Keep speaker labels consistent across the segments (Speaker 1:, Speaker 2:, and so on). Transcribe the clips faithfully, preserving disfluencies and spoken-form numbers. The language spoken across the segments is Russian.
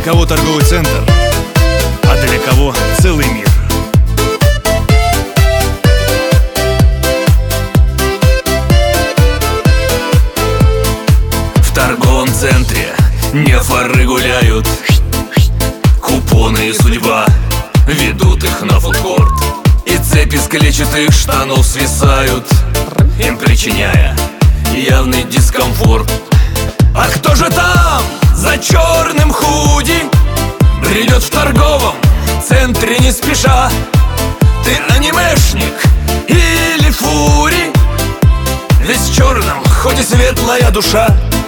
Speaker 1: кого торговый центр, а для кого целый мир.
Speaker 2: В торговом центре нефоры гуляют, купоны и судьба ведут их на фудкорт. И цепи с клетчатых штанов свисают, им причиняя явный дискомфорт. А кто же там за черным худи бредет в торговом центре не спеша? Ты анимешник или фури? Весь в черном, хоть и светлая душа.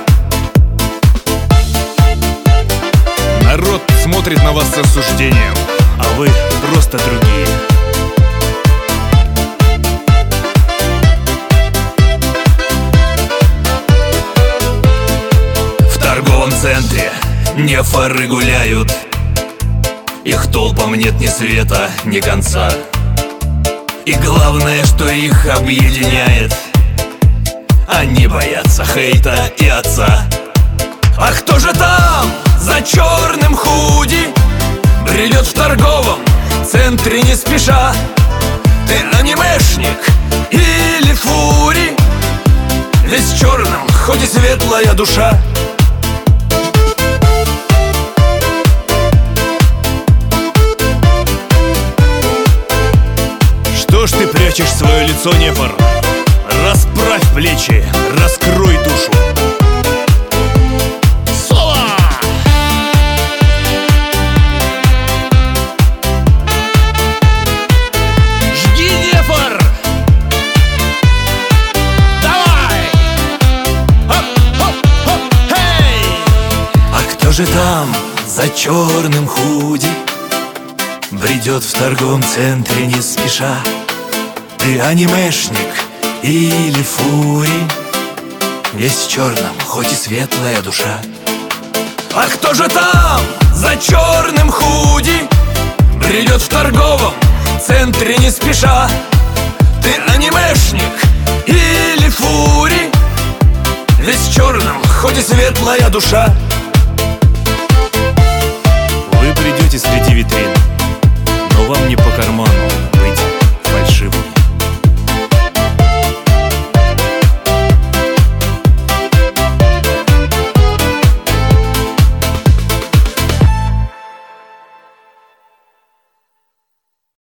Speaker 1: Народ смотрит на вас с осуждением, а вы просто другие.
Speaker 2: В торговом центре нефоры гуляют, их толпам нет ни света, ни конца. И главное, что их объединяет, они боятся хейта и отца. А кто же там за черным худи бредет в торговом центре не спеша? Ты анимешник или фури? Весь в черном, хоть и светлая душа.
Speaker 1: Что ж ты прячешь свое лицо, нефор? Расправь плечи, раскрой душу.
Speaker 2: Соло!
Speaker 1: Жги, нефор! Давай! Хоп-хоп-хоп, хей!
Speaker 2: А кто же там за черным худи бредет в торговом центре не спеша? Ты анимешник или фури? Весь в черном, хоть и светлая душа. А кто же там за черным худи бредет в торговом центре не спеша? Ты анимешник или фури? Весь в черном, хоть и светлая душа.